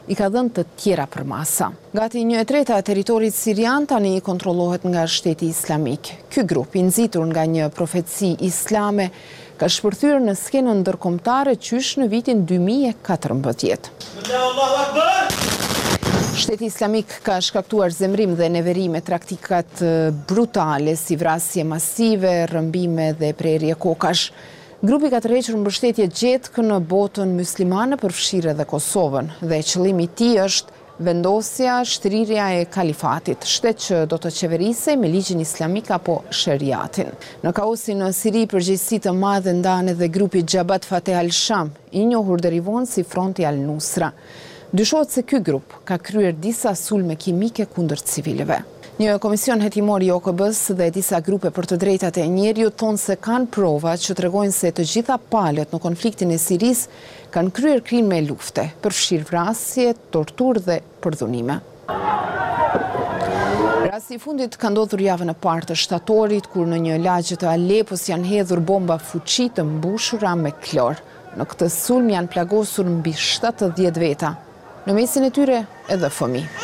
i ka dhënë të tjera për masa. Gati 1/3 e teritorit sirian tani kontrollohet nga Shteti Islamik. Ky grup, i nxitur nga një profeci islame, ka shpërthyer në skenën ndërkombëtare qysh në vitin 2014. Shteti Islamik ka shkaktuar zemrim dhe neveri me praktikat brutale si vrasje masive, rrëmbime dhe prerje kokash. Grupi ka tërhequr mbështetje gjetke në botën muslimane përfshirë edhe Kosovën dhe qëllimi i tij është vendosja, shtrirja e kalifatit, shtet që do të qeverisej me ligjin islamik apo shariatin. Në kaosin në Siri përgjegjësi të madhe ndan edhe grupi Jabhat Fateh al-Sham, i njohur deri vonë si Fronti al-Nusra. Dyshohet se ky grup ka kryer disa sulme kimike kundër civilëve. Një komision hetimor i OKB-s dhe disa grupe për të drejtat e njeriut thonë se kanë prova që tregojnë se të gjitha palët në konfliktin e Siris kanë kryer krime lufte, përfshirë vrasje, torturë dhe përdhunime. Rasti i fundit ka ndodhur javën e parë të shtatorit, kur në një lagje të Alepos janë hedhur bomba fuqi të mbushura me klor. Në këtë sulm janë plagosur mbi 70 veta, në mesin e tyre edhe fëmijë.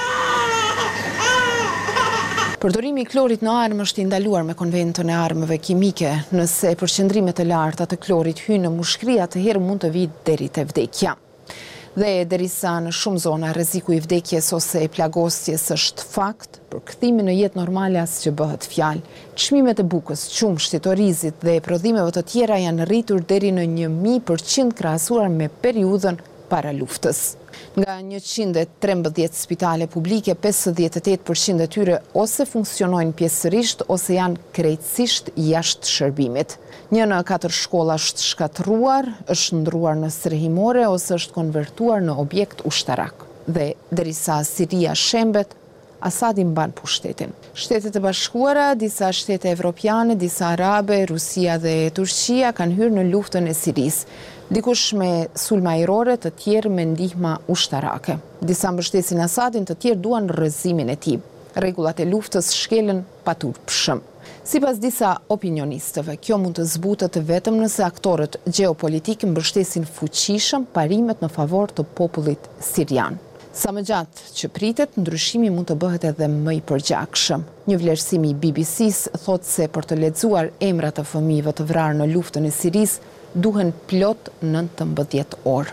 Përdorimi i klorit në armë është i ndaluar me konventën e armëve kimike. Nëse përqendrimet e larta të klorit hyjnë në mushkëri, atëherë mund të vijë deri te vdekja. Dhe derisa në shumë zona rreziku i vdekjes ose e plagosjes është fakt, për kthimin në jetë normale asgjë bëhet fjalë. Çmimet e bukës, qumshtit, orizit dhe prodhimeve të tjera janë rritur deri në 1000% krahasuar me periudhën para luftës. Nga 113 spitale publike, 58% e tyre ose funksionojnë pjesërisht ose janë krejtësisht jashtë shërbimit. 1 në 4 shkolla është shkatruar, është ndruar në strehimore ose është konvertuar në objekt ushtarak. Dhe derisa Siria shembet, Asadi mban pushtetin. Shtetet e Bashkuara, disa shtete evropiane, disa arabe, Rusia dhe Turqia kanë hyrë në luftën e Sirisë. Dikush me sulme ajrore, të tjerë me ndihma ushtarake. Disa mbështesin Asadin, të tjerë duan rrëzimin e tij. Rregullat e luftës shkelen paturpshëm. Sipas disa opinionistëve, kjo mund të zbutet vetëm nëse aktorët gjeopolitik mbështesin fuqishëm parimet në favor të popullit sirian. Sa më gjatë që pritet, ndryshimi mund të bëhet edhe më i përgjakshëm. Një vlerësim i BBC-s thotë se për të lexuar emrat e fëmijëve të vrarë në luftën e Sirisë, duhen plot 19 orë.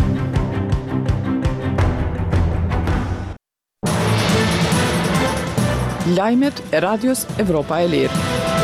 Lajmet e Radios Evropa e Lirë.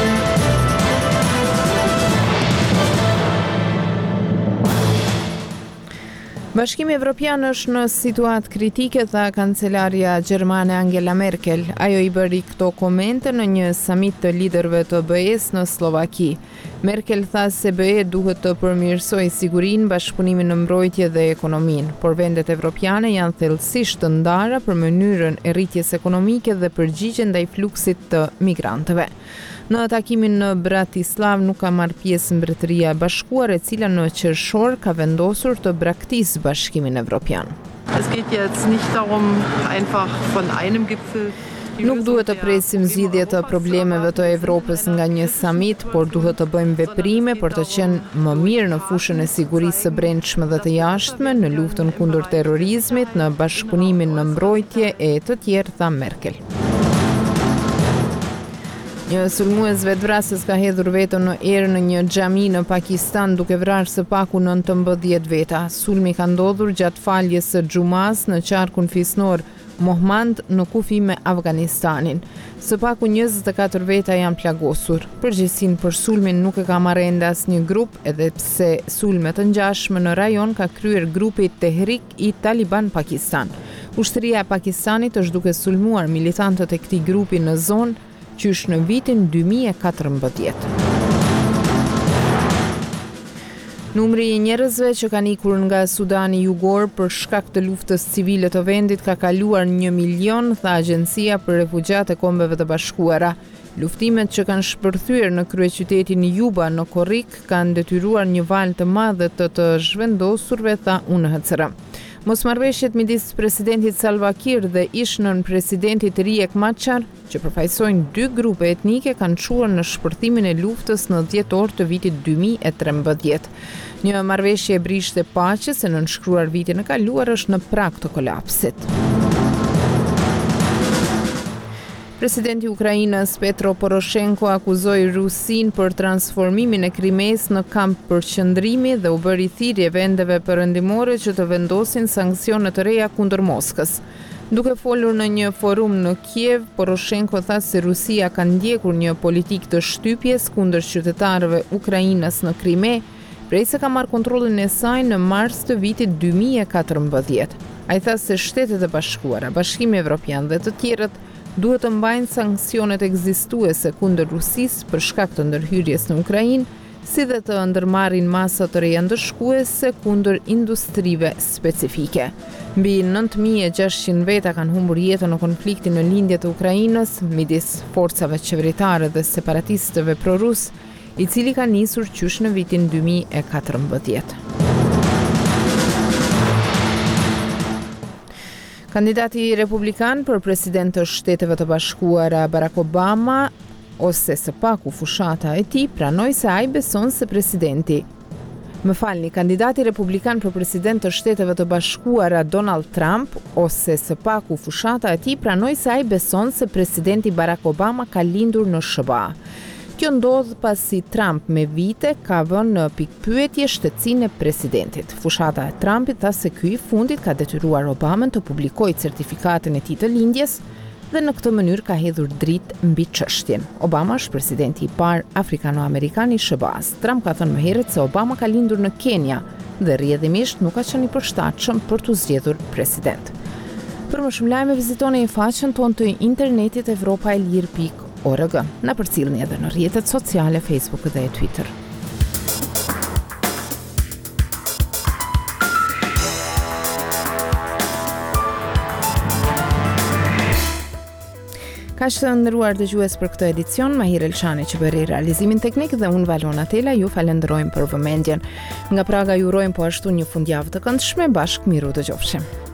Bashkimi Evropian është në situatë kritike, tha kancelarja gjermane Angela Merkel. Ajo i bëri këto komente në një samit të liderëve të BE-s në Slovaki. Merkel tha se BE duhet të përmirësojë sigurinë, bashkëpunimin në mbrojtje dhe ekonominë, por vendet evropiane janë thellësisht të ndara për mënyrën e rritjes ekonomike dhe përgjigjen ndaj fluksit të migrantëve. Në takimin në Bratislav nuk ka marrë pjesë Mbretëria e Bashkuar, e cila në qershor ka vendosur të braktisë Bashkimin Evropian. Es geht jetzt nicht darum, einfach von einem Gipfel. Nuk duhet të presim zgjidhje të problemeve të Evropës nga një samit, por duhet të bëjmë veprime për të qenë më mirë në fushën e sigurisë së brendshme dhe të jashtme, në luftën kundër terrorizmit, në bashkëpunimin në mbrojtje e të tjerë, tha Merkel. Një sulmues vetvrasës ka hedhur veten në erë në një xhami në Pakistan duke vrarë së paku 19 veta. Sulmi ka ndodhur gjatë faljes së xhumas në qarkun fisnor Mohmand në kufi me Afganistanin. Së paku 24 veta janë plagosur. Përgjegjësinë për sulmin nuk e ka marrë ende asnjë grup, edhe pse sulme të ngjashme në rajon ka kryer grupi Tehrik i Taliban Pakistan. Ushtria e Pakistanit është duke sulmuar militantët e këtij grupi në zonë qysh në vitin 2014. Numri i njerëzve që kanë ikur nga Sudani Jugor për shkak të luftës civile të vendit ka kaluar 1 milion, tha Agjencia për Refugjat e Kombeve të Bashkuara. Luftimet që kanë shpërthyer në kryeqytetin Juba në Korrik kanë detyruar një valë të madhe të zhvendosurve, tha UNHCR. Mosmarrëveshjet midis presidentit Salva Kiir dhe ish-nën presidentit Riek Machar, që përfaqësojnë dy grupe etnike, kanë çuar në shpërthimin e luftës në 10 orë të vitit 2013. Një marrëveshje e brishte paqes e nënshkruar vitin e kaluar është në prag të kolapsit. Presidenti i Ukrainës Petro Poroshenko akuzoi Rusinë për transformimin e Krimes në kamp përqendrimi dhe u bëri thirrje vendeve perëndimore që të vendosin sanksione të reja kundër Moskës. Duke folur në një forum në Kiev, Poroshenko tha se Rusia ka ndjekur një politikë të shtypjes kundër qytetarëve ukrainas në Krime, prej se ka marrë kontrollin e saj në mars të vitit 2014. Ai tha se Shtetet e Bashkuara, Bashkimi Evropian dhe të tjerët duhet të mbajnë sanksionet ekzistuese kundër Rusisë për shkak të ndërhyrjes në Ukrainë, si dhe të ndërmarrin masa të reja ndëshkuese kundër industrive specifike. Mbi 9.600 veta kanë humbur jetën në konfliktin në lindje të Ukrainës midis forcave qeveritare dhe separatistëve prorus, i cili ka nisur qysh në vitin 2014. Kandidati republikan për president të Shteteve të Bashkuara Barack Obama, ose së paku fushata e tij, pranoi se ai beson se kandidati republikan për president të Shteteve të Bashkuara Donald Trump, ose së paku fushata e tij, pranoi se ai beson se presidenti Barack Obama ka lindur në SBA. Kjo ndodh pasi Trump me vite ka vënë në pikpyetje shtetësinë e presidentit. Fushata e Trumpit tha se ky i fundit ka detyruar Obamën të publikojë certifikatën e tij të lindjes dhe në këtë mënyrë ka hedhur dritë mbi çështjen. Obama është presidenti i parë afrikano-amerikan i SBA-s. Trump ka thënë më herët se Obama ka lindur në Kenya dhe rrjedhimisht nuk ka qenë i përshtatshëm për t'u zgjedhur president. Për më shumë lajme vizitoni faqen tonë të internetit evropaelir.org. Na përcjellni edhe në rrjetet sociale Facebook dhe Twitter. Ka që të ndëruar dëgjues për këtë edicion, Mahir Elshani që bëri realizimin teknik dhe unë Valona Tela ju falenderojmë për vëmendjen. Nga Praga ju urojmë po ashtu një fundjavë të këndshme, bashkë miru dëgjofshim.